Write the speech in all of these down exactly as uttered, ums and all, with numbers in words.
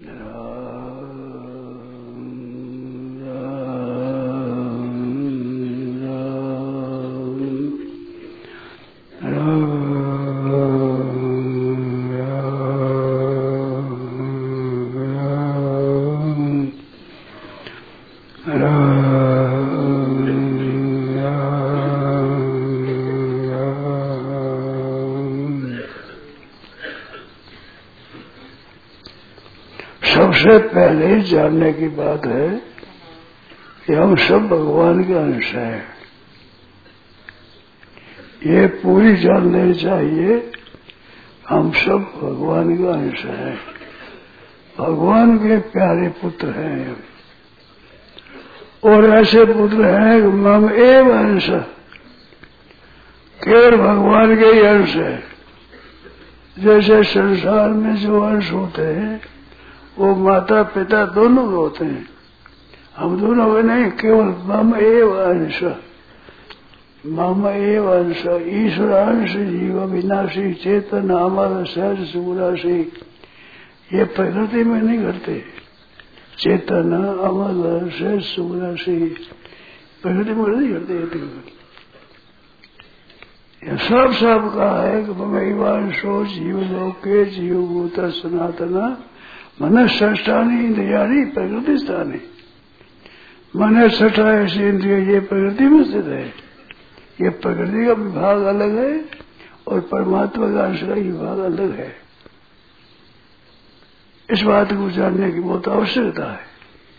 सबसे पहले जानने की बात है कि हम सब भगवान के अंश हैं। ये पूरी जान लेनी चाहिए, हम सब भगवान के अंश हैं, भगवान के प्यारे पुत्र हैं। और ऐसे पुत्र हैं कि मम एव अंश, केवल भगवान के ही अंश है। जैसे संसार में जो अंश होते हैं वो माता पिता दोनों होते हैं, हम दोनों के नहीं, केवल मम एव अंश, मम एव अंश। ईश्वर अंश जीव विनाशी चेतन अमर सहज सुराशी, ये प्रकृति में नहीं घटते। चेतन अमर सहज सुराशी प्रकृति में नहीं घटते। यह सब सब कहा है कि मम एवांशो जीव लोके जीव भूत सनातना मन षष्ठानी इंद्रियाणी प्रकृति स्थानी। मन छठा ऐसी इंद्रिय ये प्रकृति में स्थित है। ये प्रकृति का विभाग अलग है और परमात्मा का अंश का विभाग अलग है। इस बात को जानने की बहुत आवश्यकता है।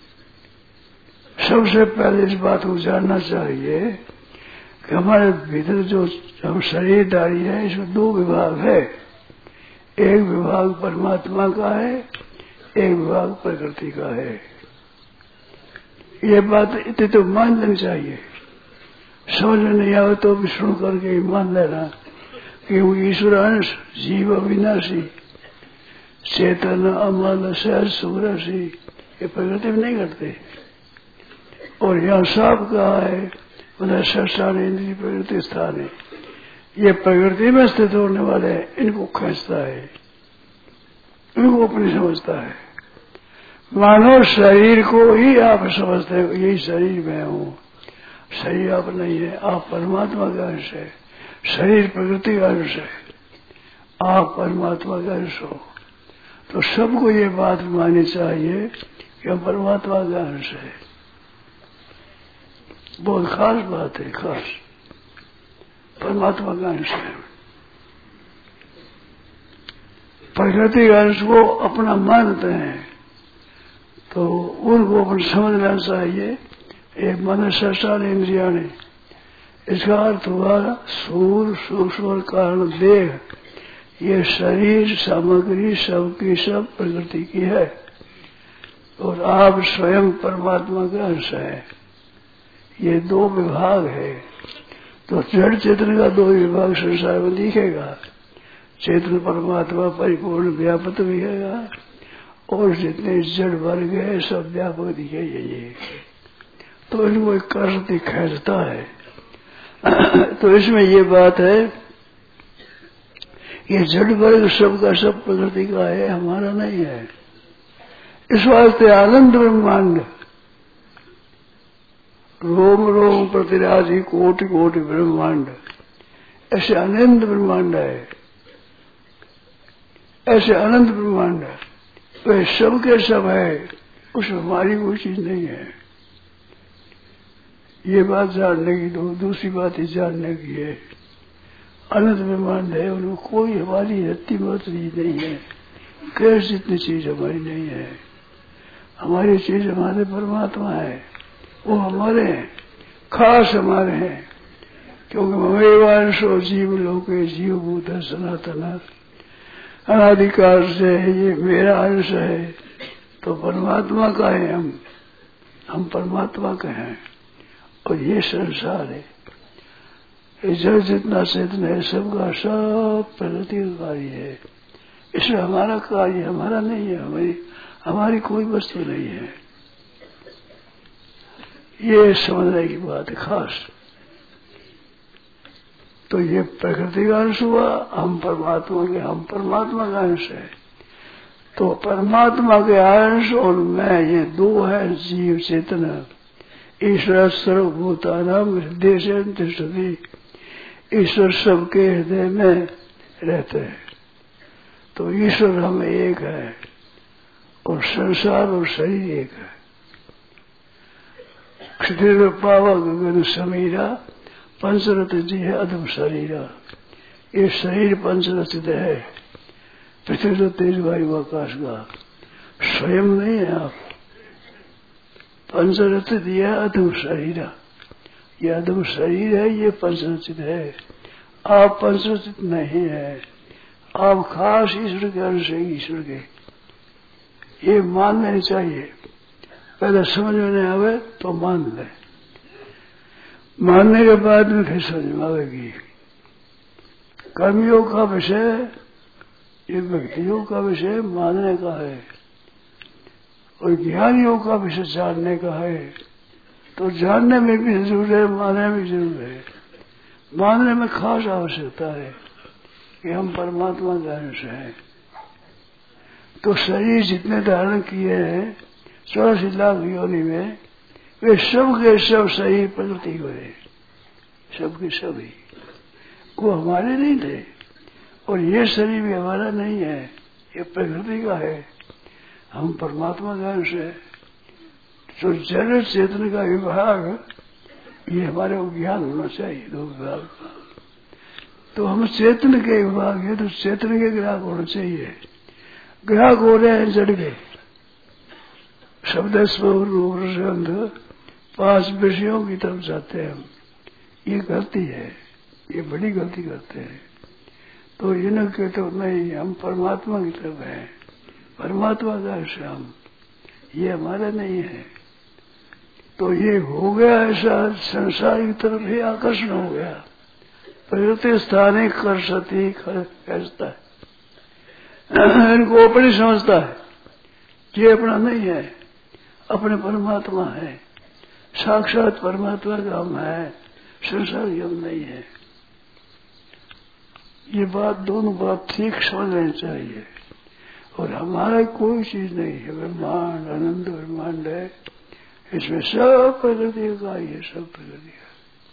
सबसे पहले इस बात को जानना चाहिए कि हमारे भीतर जो हम शरीरधारी है इसमें दो विभाग है। एक विभाग परमात्मा का है, एक विभाग प्रकृति का है। ये बात इतनी तो मान लेनी चाहिए। समझ में नहीं आवे तो भी सुन करके मान लेना कि वो ईश्वर अंश जीव अविनाशी चेतन अमल सहज सुराशी ये प्रकृति में नहीं घटते। और यहाँ साफ कहा है उन्हें षष्ठान इंद्रिय प्रकृति स्थान है। ये प्रकृति में स्थित होने वाले इनको खींचता है, इनको अपनी समझता है। मानो शरीर को ही आप समझते हो, यही शरीर में हूँ। शरीर आप नहीं है, आप परमात्मा का अंश है। शरीर प्रकृति का अंश है, आप परमात्मा का अंश हो। तो सबको ये बात माननी चाहिए कि हम परमात्मा का अंश है। बहुत खास बात है, खास परमात्मा का अंश है। प्रकृति का अंश को अपना मानते हैं तो उनको अपन समझना चाहिए। एक मन षष्ठान इंद्रिया ने, इसका अर्थ हुआ सूर सूक्ष्म और कारण देह। ये शरीर सामग्री सबकी सब प्रकृति की है और आप स्वयं परमात्मा का अंश है। ये दो विभाग है। तो जड़ चेतन का दो विभाग संसार में दिखेगा। चेतन परमात्मा परिपूर्ण व्यापक दिखेगा और जितने जड़ वर्ग है सब व्यापक दिखेगा। ये तो इनको एक कर्ष खींचता है। तो इसमें ये बात है ये जड़ वर्ग सबका सब प्रकृति का है, हमारा नहीं है। इस वास्ते आनंद ब्रह्मांड रोम रोम प्रतिराजी कोटि कोटि ब्रह्मांड, ऐसे अनंत ब्रह्मांड है, ऐसे अनंत ब्रह्मांड है। वे सब के सब है, उसमें हमारी कोई चीज नहीं है। ये बात जानने की दो दूसरी बात ही जानने की है। अनंत ब्रह्मांड है, उनमें कोई हमारी रत्ती मत नहीं है। कैसे जितनी चीज हमारी नहीं है। हमारी चीज हमारे परमात्मा है, वो हमारे हैं, खास हमारे हैं। क्योंकि ममेवांशो जीव लोके जीव भूत सनातन, अनादिकाल से ये मेरा अंश है। तो परमात्मा का है हम, हम परमात्मा के हैं और ये संसार है। ये जड़ जितना चेतन है सबका सब प्रकृति का कार्य है। इसमें हमारा कार्य हमारा नहीं है, हमारी हमारी कोई वस्तु नहीं है। ये समझने की बात है खास। तो ये प्रकृति का अंश हुआ, हम परमात्मा के हम परमात्मा का अंश है। तो परमात्मा के अंश और मैं, ये दो है जीव चेतना। ईश्वर सर्वभूतानां हृदय तिष्ठति, ईश्वर सबके हृदय में रहते हैं। तो ईश्वर हम एक है और संसार और शरीर एक है। क्षत्रिय पावा गगन समीरा, पंचरथ जी है अधम शरीरा। ये शरीर पंचरचित है, पृथ्वी तो तेज वायु आकाश का, स्वयं नहीं है आप। पंचरचित यह अधम शरीर, ये अधम शरीर है, ये पंचरचित है। आप पंचरचित नहीं है, आप खास ईश्वर के अंश है, ईश्वर के। ये मान लेनी चाहिए। पहले समझ में नहीं आवे तो मान ले, मानने के बाद में फिर समझ में आवेगी। कर्मयोग का विषय, ये भक्ति योग का विषय मानने का है, और ज्ञान योग का विषय जानने का है। तो जानने में भी जरूर है, मानने में जरूर है। मानने में खास आवश्यकता है कि हम परमात्मा का अंश हैं। तो शरीर जितने धारण किए हैं चौरासी लाख योनि में, वे सब के सब शरीर प्रकृति हुए, सबके सभी को हमारे नहीं थे। और ये शरीर भी हमारा नहीं है, ये प्रकृति का है, हम परमात्मा का अंश है। तो जड़ चेतन का विभाग, ये हमारे को ज्ञान होना चाहिए दो विभाग का। तो हम चेतन के विभाग है, तो चेतन के ग्राहक होना चाहिए। ग्राहक हो रहे हैं जड़ के, शब्द स्वर रूप रसगंध, पांच विषयों की तरफ जाते हैं हम। ये गलती है, ये बड़ी गलती करते हैं। तो इन्हें कहते हो नहीं, हम परमात्मा की तरफ हैं, परमात्मा का अंश हम, ये हमारा नहीं है। तो ये हो गया ऐसा, संसार की तरफ ही आकर्षण हो गया। प्रकृति स्थाने कर सती कहता है, इनको अपनी समझता है, ये अपना नहीं है, अपने परमात्मा है, साक्षात परमात्मा का हम है, संसार की हम नहीं है। ये बात, दोनों बात ठीक समझ लेनी चाहिए। और हमारा कोई चीज नहीं है, ब्रह्मांड आनंद ब्रह्मांड है, इसमें सब प्रकृति का, ये सब प्रकृति का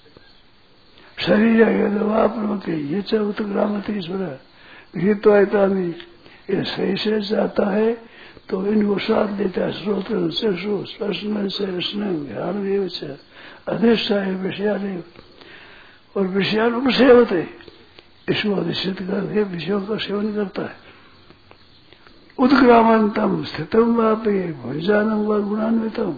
शरीर है। आपनोती ये चौथग्रामती ईश्वर गीत आयता नहीं, ये सही से जाता है तो इनको साथ देता है। श्रोत्र चक्षु स्पर्शन से रसनं ध्यान देव से अधिष्ठाय विषयादेव, और विषयानुपसेव होते, इसको अधिष्ठित करके विषयों का सेवन करता है। उत्क्रामंतम स्थितम वापे भुंजानम व गुणान्वितम,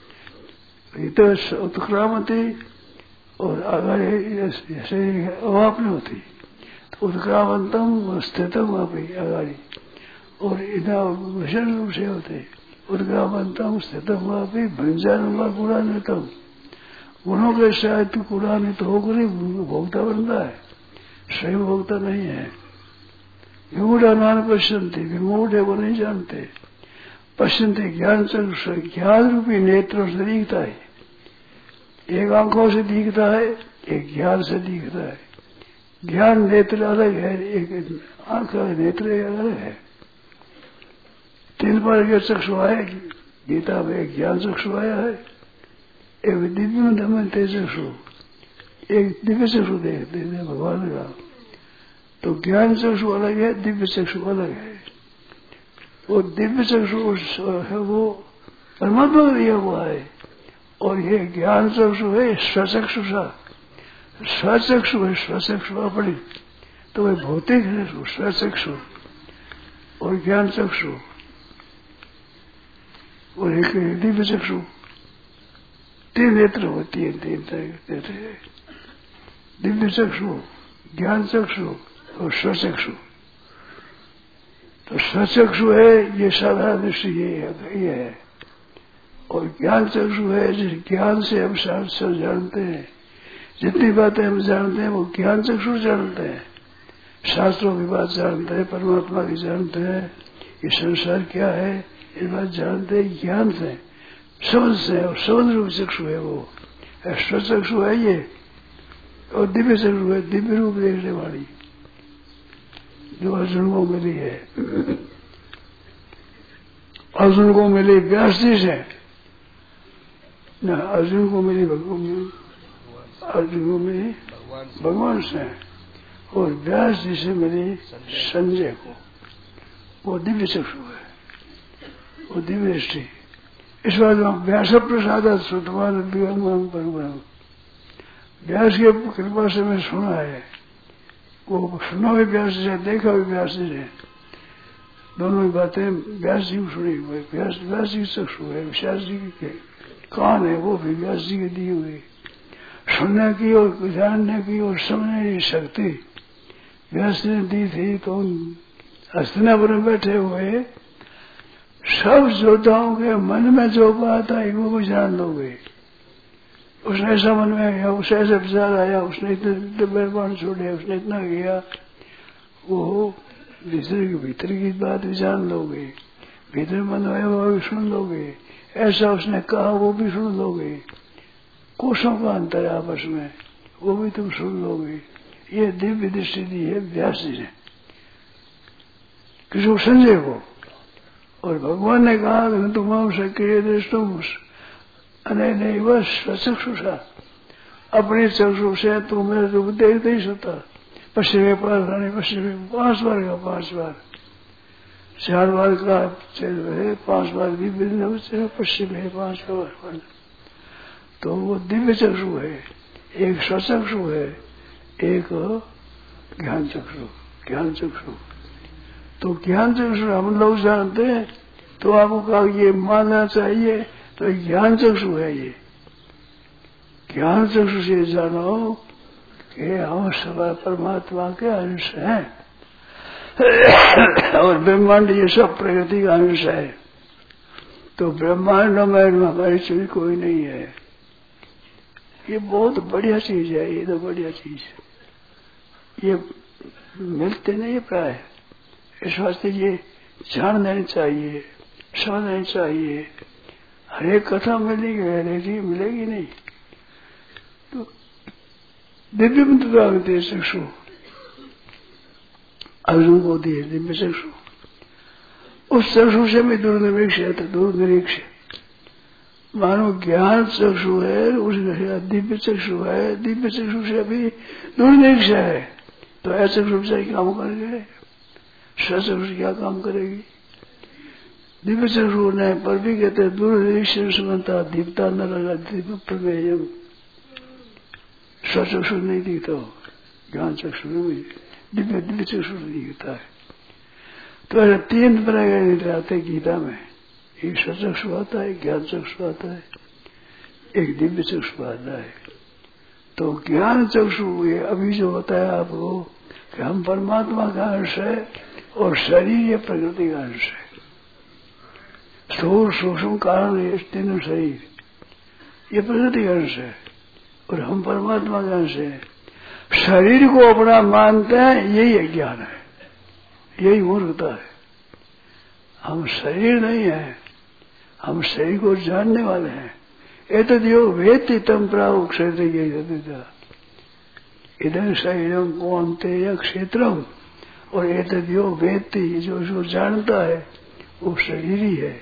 उत्क्रामती और अगर शरीर अवापनी होती तो उत्क्रामंतम स्थितम वापे अगाड़ी, और इधर विषण रूप से होते उत्क्रामंतम स्थितम वापे भुंजानम व गुणान्वितम। गुणों के साथ गुणान्वित होकर ही भोक्ता बनता है, स्वयं भोक्ता नहीं है। विमूढ़ नान पश्यंती, विमूढ़ है वो नहीं जानते। पश्यंती ज्ञान चक्षु, ज्ञान रूपी नेत्रों से दिखता है। एक आंखों से दिखता है, एक ज्ञान से दिखता है। ज्ञान नेत्र अलग है, एक आंख नेत्र अलग है। तीन बार के चक्षु आए गीता में, एक ज्ञान चक्षु आया है, एक दिव्य धमन तेज चक्षु, एक दिव्य चक्षु देखते हैं भगवान का। तो ज्ञान चक्षु अलग है, दिव्य चक्षु अलग है। वो दिव्य चक्षु है वो परमात्मा दिया हुआ है, और ये ज्ञान चक्षु है स्वचक्षु सा, स्वचक्षु है, स्वचक्षु अपनी। तो वह भौतिक है स्वचक्षु और ज्ञान चक्षु, और एक दिव्य चक्षु। तीन नेत्र होती है, तीन नेत्र है, दिव्य चक्षु, ज्ञान चक्षु और स्वचक्षु। तो स्वचक्षु है ये साधारण दृष्टि, ये है। और ज्ञान चक्षु है जिस ज्ञान से हम शास्त्र जानते हैं, जितनी बातें हम जानते हैं वो ज्ञान चक्षु जानते हैं। शास्त्रों की बात जानते हैं, परमात्मा की जानते हैं, ये संसार क्या है ये बात जानते हैं ज्ञान से, समझ से। और समझ रूप चक्षु है वो, स्वचक्षु है ये, और दिव्य चक्षु है दिव्य रूप देखने वाली, जो अर्जुन को मिली है। अर्जुन को मिली व्यास जी से न, अर्जुन को मिली भगवान, अर्जुन को मिली भगवान से, और व्यास जी से मिली संजय को। वो दिव्य चक्षु है, वो दिव्य दृष्टि। इस बात में व्यास प्रसाद सुतमान भगवान व्यास की कृपा से मैं सुना है, वो सुना भी व्यास से, देखा भी व्यास से, दोनों ही बातें व्यास जी को सुनी हुई। व्यास व्यास जी की चक्षु है, व्यास जी के कान है, वो भी व्यास जी के दी हुई। सुनने की और जानने की और समझने की शक्ति व्यास ने दी थी। तो हस्तिनापुर में बैठे हुए सब योद्धाओं के मन में जो बात आई वो भी जान लोगे। उसने ऐसा मन में आया, उसे ऐसा विचार आया, उसने इतने मेहरबान छोड़े, उसने इतना किया, वो भीतर की भीतर की बात भी जान लोगे, भीतर मन आया वो भी सुन लोगे, ऐसा उसने कहा वो भी सुन लोगे, कोशों का अंतर आपस में वो भी तुम सुन लोगे। ये दिव्य दृष्टि दी है व्यास जी ने किसी संजय को। और भगवान ने कहा कि तुम सक्रिय दृष्टि अने नहीं बस स्वचक्षुषा, अपनी चक्षु से तू मेरे रूप देख नहीं सकता। पश्चिम में पार रानी पश्चिम में पांच बार का पांच बार चार बार का है, पांच बार दिव्य पश्चिम है, पांच का बार। तो वो दिव्य चक्षु है, एक स्वचक्षु है, एक ज्ञान चक्षु। ज्ञान चक्षु तो ज्ञान चक्षु हम लोग जानते हैं, तो आपको कहा ये मानना चाहिए, तो ज्ञान चक्षु है। ये ज्ञान चक्षु से जानो कि हम सब परमात्मा के अंश हैं और ब्रह्मांड ये सब प्रकृति का अंश है। तो ब्रह्मांड में हमारी चीज कोई नहीं है। ये बहुत बढ़िया चीज है, ये तो बढ़िया चीज है, ये मिलते नहीं प्राय। इस वास्ते ये जान लेनी चाहिए, समझ लेनी चाहिए। हर एक कथा मिलेगी, हर एक चीज मिलेगी नहीं। तो दिव्य मंत्र चक्षु अर्जुन को दिए, दिव्य चक्षु। उस चक्षु से भी दूरनिरीक्ष है, तो दूरनिरीक्ष मानो ज्ञान चक्षु है, उसका दिव्य चक्षु है, दिव्य चक्षु से भी दूरनिरीक्ष है। तो ऐसे चक्षु से काम करेंगे, सचक्षु क्या काम करेगी? दिव्य चक्षु ने पर भी कहते दूरनिरीक्ष समता दीपता न लगा दिव्य प्रमेयम। स्वचक्षु नहीं दिखता, ज्ञान चक्षु में दिव्य दिव्य चक्षु नहीं दिखता है। तो ऐसे तीन तरह के निद्रा आते गीता में, एक स्वचक्षु आता है, ज्ञान चक्षु आता है, एक दिव्य चक्षु आता है। तो ज्ञान चक्षु ये अभी जो बताया आपको कि हम परमात्मा का अंश है और शरीर ये प्रकृति का अंश है। स्थूल सूक्ष्म कारण ये तीनों शरीर ये प्रकृति का अंश है और हम परमात्मा का अंश है। शरीर को अपना मानते हैं, यही अज्ञान है, यही मूर्खता है। हम शरीर नहीं है, हम शरीर को जानने वाले हैं। एतद्यो वेत्ति तम प्राहुः क्षेत्रज्ञ इधर शरीरम कौन्तेय क्षेत्रम। और एतद्यो वेत्ति जो जो जानता है वो शरीर ही है,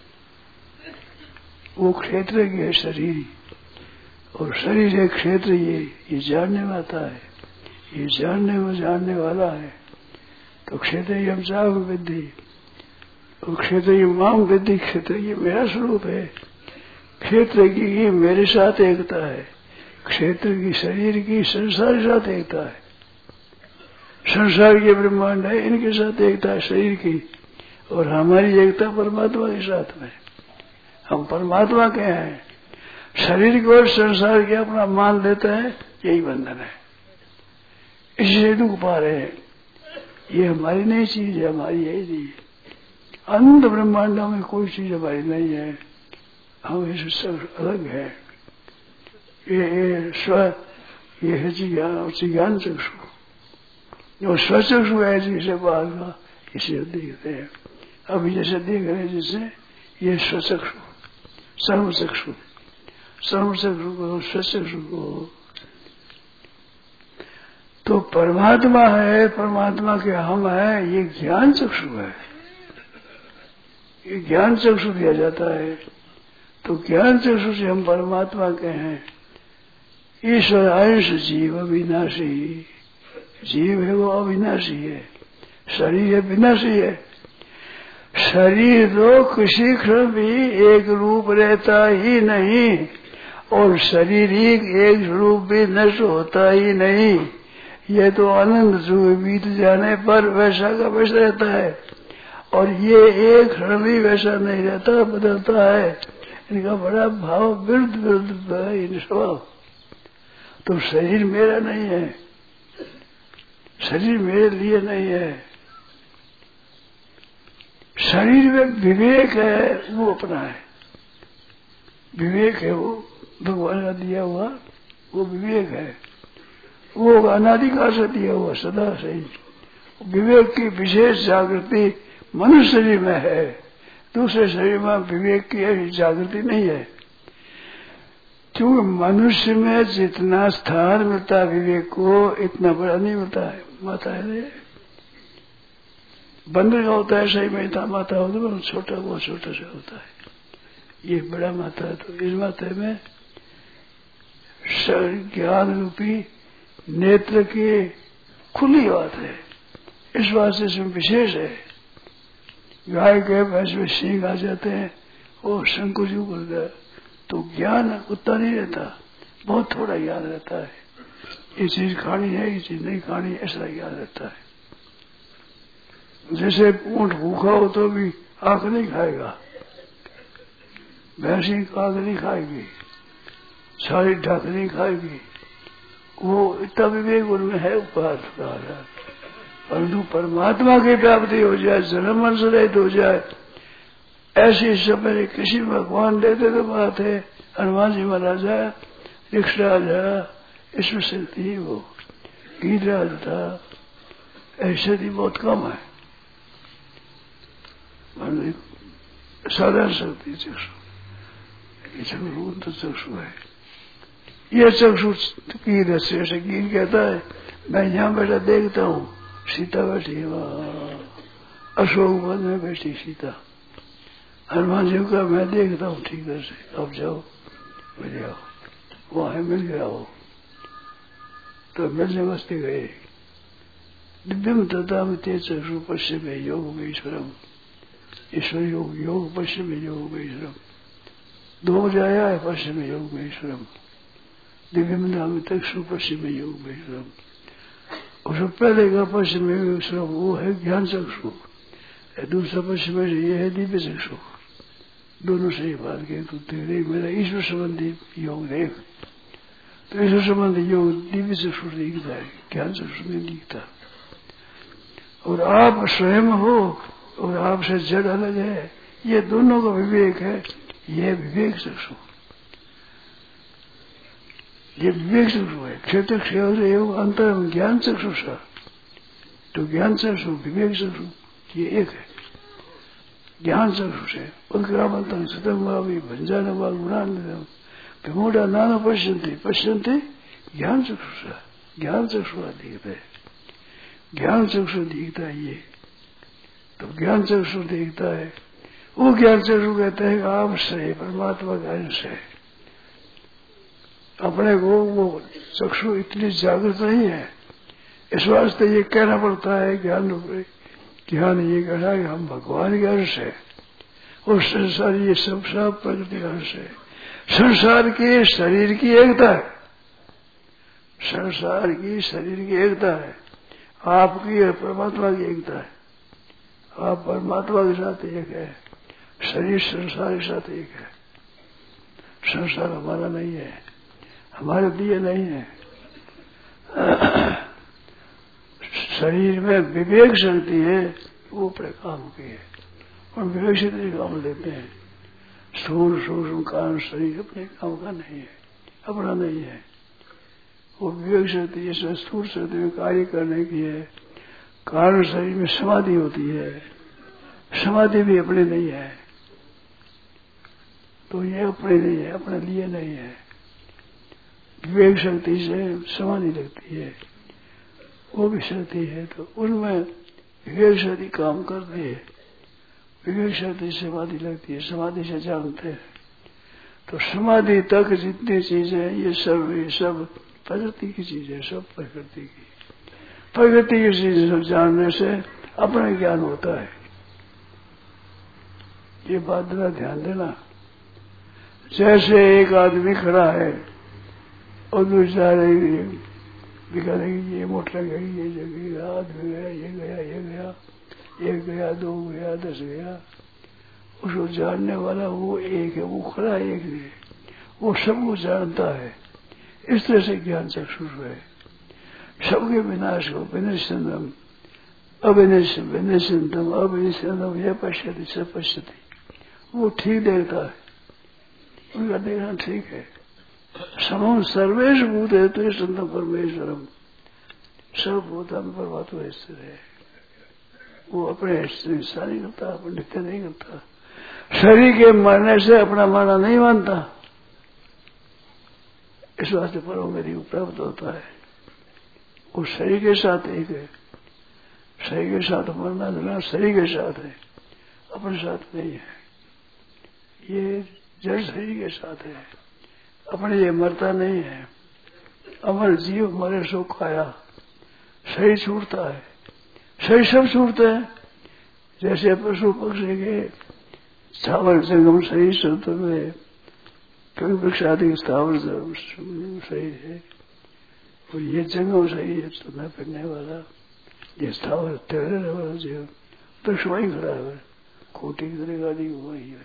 वो क्षेत्र की है शरीर। और शरीर है क्षेत्र, ये ये जानने वाला है, ये जानने में जानने वाला है। तो क्षेत्र ही हम चाह विद्धि, और क्षेत्र ही माम विद्धि, क्षेत्र ये मेरा स्वरूप है। क्षेत्र की मेरे साथ एकता है, क्षेत्र की शरीर की संसार के साथ एकता है। संसार के ब्रह्मांड है, इनके साथ एकता है शरीर की, और हमारी एकता परमात्मा के साथ में। हम परमात्मा के हैं, शरीर को और संसार के अपना मान लेते हैं, यही बंधन है। इससे दुख पा रहे हैं। ये हमारी नहीं चीज है, हमारी यही नहीं है। अनंत ब्रह्मांडों में कोई चीज हमारी नहीं है, हम इससे सब अलग है। ये, ये स्व ये है ज्ञान, ज्ञान चक्षु। जो स्वचक्षु है जिसे बाहर का, इसे देखते हैं। अभी जैसे देख रहे हैं, जिसे ये स्वचक्षु सर्वचक्षु, सर्वचक्षु को स्वचक्षु को। तो परमात्मा है, परमात्मा के हम है, ये ज्ञान चक्षु है। ये ज्ञान चक्षु दिया जाता है। तो ज्ञान चक्षु से हम परमात्मा के हैं। ईश्वर अंश जीव अविनाशी, जीव है वो अविनाशी है, शरीर है विनाशी है। शरीर तो किसी क्षण भी एक रूप रहता ही नहीं, और शरीर ही एक रूप भी नष्ट होता ही नहीं। ये तो अनंत युग बीत जाने पर वैसा का वैसा रहता है, और ये एक क्षण भी वैसा नहीं रहता, बदलता है। इनका बड़ा भाव विरुद्ध विरुद्ध है इन स्वभाव। तो शरीर मेरा नहीं है, शरीर मेरे लिए नहीं है। शरीर में विवेक है वो अपना है, विवेक है वो भगवान का दिया हुआ, वो विवेक है, वो अनादिकाल से दिया हुआ सदा से ही। विवेक की विशेष जागृति मनुष्य शरीर में है, दूसरे शरीर में विवेक की जागृति नहीं है। क्योंकि मनुष्य में जितना स्थान मिलता है विवेक को, इतना बड़ा नहीं मिलता है। माता है बंदर का होता है सही में, इतना माता होता है छोटा, बहुत छोटा सा होता है। ये बड़ा माता है। तो इस माता में ज्ञान रूपी नेत्र की खुली बात है, इस बात से इसमें विशेष है। गाय के भैंस में सींग आ जाते हैं, वो संकुच करता है, तो ज्ञान उतना नहीं रहता, बहुत थोड़ा ज्ञान रहता है। ये चीज खानी है, ये चीज नहीं खानी, ऐसा ज्ञान रहता है। जैसे ऊंट भूखा हो तो भी आंख नहीं खाएगा, भैंसी आंख नहीं खाएगी, सारी ढक नहीं खाएगी, वो इतना विवेक उनमें है उपहार। परंतु परमात्मा की प्राप्ति हो जाए, जन्म वंश रहित हो जाए, ऐसी समय किसी भगवान देते तो बात है। हनुमान जी महाराज है, ऋक्षराज है, इसमें शक्ति ही वो गीतराज था, ऐसे भी बहुत कम है। साधारण शक्ति चक्षु, ये चक्षु तो चक्षु है। ये चक्षु की दृष्टि से गीत कहता है, मैं यहाँ बैठा देखता हूँ, सीता बैठी वहाँ अशोक वन में बैठी सीता। हनुमान जी का मैं देखता हूँ ठीक तरह से, अब जाओ मिल जाओ, वहां मिल गया हो। तो मिलने वास्ते गए। दिव्यम तथा ते चक्षु पश्चिम योग में ईश्वरम, ईश्वर योग योग पश्चिम योग में ईश्वरम, दो बजे आया है पश्चिम योग में ईश्वरम, दिव्यम नाम चक्षु पश्चिम योग में ईश्वरम। उसको पहले का पश्चिम योग ईश्वरम वो है ज्ञान चक्षु, दूसरा पश्चिम ये है दिव्य चक्षु। दोनों सही बात के तो तेरे मेरा ईश्वर संबंधी योग देख, तो ईश्वर संबंधी योग दिव्य चक्षु दिखता है, ज्ञान चक्षु नहीं दिखता। और आप स्वयं हो और आपसे जड़ अलग है, ये दोनों का विवेक है। ये विवेक चक्षु, ये विवेक चक्षु है। क्षेत्र क्षेत्र एवं अंतर ज्ञान चक्षु सा, तो ज्ञान चक्षु विवेक चक्षु ये एक है। ज्ञान चक्षु से उद्ग्रामंतम सतम भावी भंजान गुणान्वितम विमूढ़ा नाना पश्यंती पश्यंती ज्ञान चक्षु सा, ज्ञान चक्षु दिखता है, ज्ञान चक्षु दिखता है ये। तो ज्ञान चक्षु दिखता है, वो ज्ञान चक्षु कहते हैं आप से परमात्मा का अंश है। अपने को वो चक्षु इतनी जागृत नहीं है, इस वास्ते ये कहना पड़ता है ज्ञान रूप ज्ञान ये कहना है हम भगवान के अंश है, और संसार ये सब सब प्रकृति का अंश है। संसार की शरीर की एकता है, संसार की शरीर की एकता है, आपकी और परमात्मा की एकता है। आप परमात्मा के साथ एक है, शरीर संसार के साथ एक है। संसार हमारा नहीं है, हमारे लिए नहीं है। शरीर में विवेक शक्ति है, वो अपने काम की है, और विवेक शक्ति काम लेते हैं। स्थूल सूक्ष्म कारण शरीर अपने काम का नहीं है, अपना नहीं है। वो विवेक शक्ति जैसे स्थूल शक्ति में कार्य करने की है। कारण शरीर में समाधि होती है, समाधि भी अपने नहीं है, तो ये अपने नहीं है, अपने लिए नहीं है। विवेक शक्ति से समाधि लगती है, वो भी शक्ति है, तो उनमें विवेक शक्ति काम करती है। विवेक शक्ति समाधि लगती है, समाधि से जानते हैं। तो समाधि तक जितनी चीजें ये सब ये सब प्रकृति की चीज है, सब प्रकृति की प्रकृति की चीज सब जानने से अपना ज्ञान होता है। ये बात जरा ध्यान देना। जैसे एक आदमी खड़ा है और दूसरा दिखा देगी ये मोटर गई, ये जगह आदमी गया, ये गया, ये गया, एक गया, दो गया, दस गया। उसको जानने वाला वो एक है, वो खड़ा एक नहीं, वो सबको जानता है। इस तरह से ज्ञान चक्षुष है। सबके विनाश को विनश्यंतम अविनश्य विनश्यंतम अविनश्यंतम यह पश्यति सब पश्यति, वो ठीक देखता है, उनका देखना ठीक है। समम सर्वेश भूत है तो संतम परमेश्वरम, सब भूतम परमात्मा स्थिर है। वो अपने हिस्सा नहीं करता, अपने नित्य नहीं करता। शरीर के मरने से अपना मरना नहीं मानता, इस वास्ते परम गति को प्राप्त होता है। वो शरीर के साथ एक है, शरीर के साथ मरना देना शरीर के साथ है, अपने साथ नहीं है। ये जड़ शरीर के साथ है, अपने ये मरता नहीं है। अमर जीव मरे सो खाया, शरीर छूटता है, शरीर सब छूटते हैं। जैसे पशु पक्षी के स्थावर जंगम शरीर सूत्र में कभी वृक्ष आदि स्थावर शरीर है, और ये जंगम शरीर है चलना फिरने वाला, ये स्थावर तैरने वाला जीव वृक्ष वही खड़ा है, खोटी की तरह गाड़ी वही है।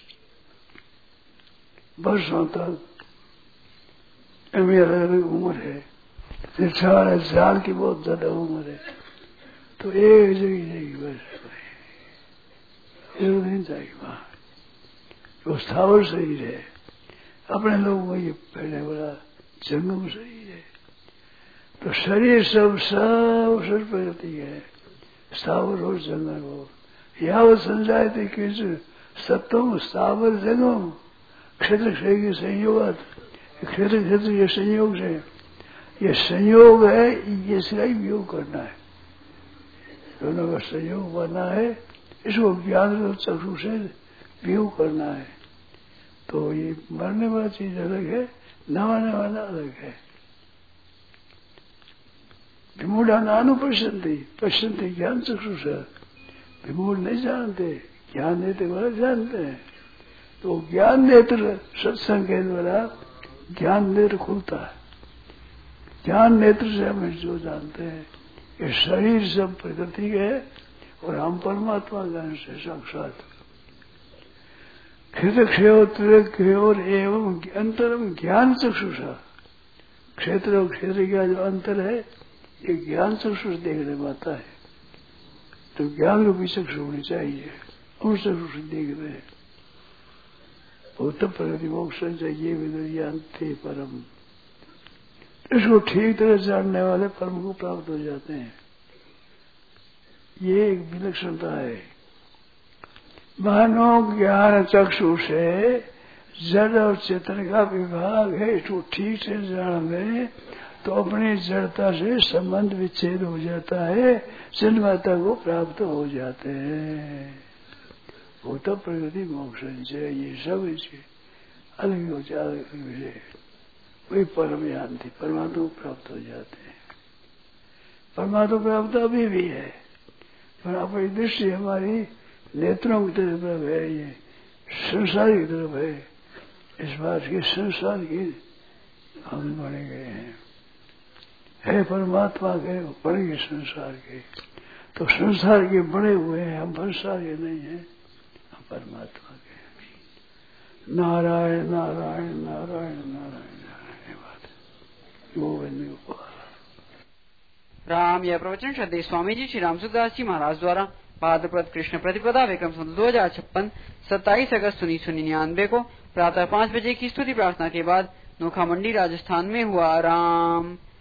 वर्षों तक इनमें अलग अलग उम्र है, चार हजार की बहुत ज्यादा उम्र है, तो एक जगह जाएगी बस, एक दिन जाएगी वहां। वो स्थावर शरीर है, अपने लोग वही पहले वाला जंगम शरीर है। तो शरीर सब सब सब प्रगति है, स्थावर हो जंगम हो। यावत संजायते किस सत्वम स्थावर जंगम क्षेत्र क्षेत्र के संयोग, क्षेत्र क्षेत्र के संयोग से, ये संयोग है, ये इसका ही वियोग करना है, दोनों का संयोग बनना है। इसको ज्ञान चक्षु से वियोग करना है। तो ये मरने वाला चीज अलग है, नवाने वाला अलग है। विमूढ़ा नानु पश्यन्ति पश्यन्ति ज्ञान चक्षु से, विमूढ़ नहीं जानते, ज्ञान देते वाला जानते हैं। तो ज्ञान नेत्र सत्संग के द्वारा ज्ञान नेत्र खुलता है। ज्ञान नेत्र से हम जो जानते हैं ये शरीर सब प्रकृति के है और हम परमात्मा ज्ञान से साक्षात। क्षेत्र क्षेत्र और एवं अंतरम ज्ञान चक्षुषा, क्षेत्र और क्षेत्र का जो अंतर है ये ज्ञान चक्षु देखने में आता है। तो ज्ञान रूपी चक्षु होनी चाहिए, उन चक्षु से देख रहे हैं। उत्तर प्रगति मोक्ष चाहिए विद्यांते परम, इसको ठीक तरह जानने वाले परम को प्राप्त हो जाते हैं। ये एक विलक्षणता है। मानो ज्ञान चक्षु से जड़ और चेतन का विभाग है, इसको ठीक से जान ले तो अपनी जड़ता से संबंध विच्छेद हो जाता है, चिन्माता को प्राप्त हो जाते हैं। वो तो प्रगति मोक्ष ये सब इसके अलग हो जाते, वही परम शांति परमात्मा को प्राप्त हो जाते हैं। परमात्मा प्राप्त अभी भी है, पर अपनी दृष्टि हमारी नेत्रों की तरफ है, ये संसार की तरफ है। इस बात की संसार की हम बने गए हैं, है परमात्मा के बड़े गए संसार के। तो संसार के बड़े हुए हैं, हम संसार के नहीं हैं, हम परमात्मा के। नारायण नारायण नारायण नारायण नारायण बात गोविंद गोपाल। राम। यह प्रवचन श्रद्धेय स्वामी जी श्री राम सुखदास जी महाराज द्वारा भाद्रपद कृष्ण प्रतिपदा विक्रम संवत दो हजार छप्पन सत्ताईस अगस्त उन्नीस सौ निन्यानवे को प्रातः पांच बजे की स्तुति प्रार्थना के बाद नोखा मंडी राजस्थान में हुआ। राम।